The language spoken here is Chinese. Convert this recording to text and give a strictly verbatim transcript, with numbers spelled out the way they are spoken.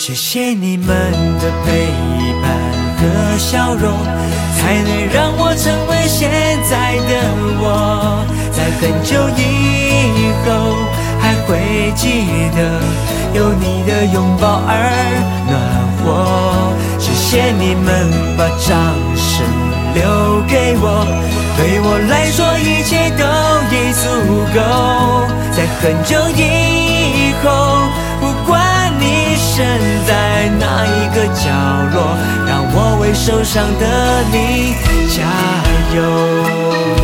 谢谢你们的陪伴和笑容，才能让我成为现在的我。在很久以后还会记得有你的拥抱而暖和。谢谢你们把掌声留给我，对我来说一切都已足够。在很久以后，不管你身在哪一个角落，让我为受伤的你加油。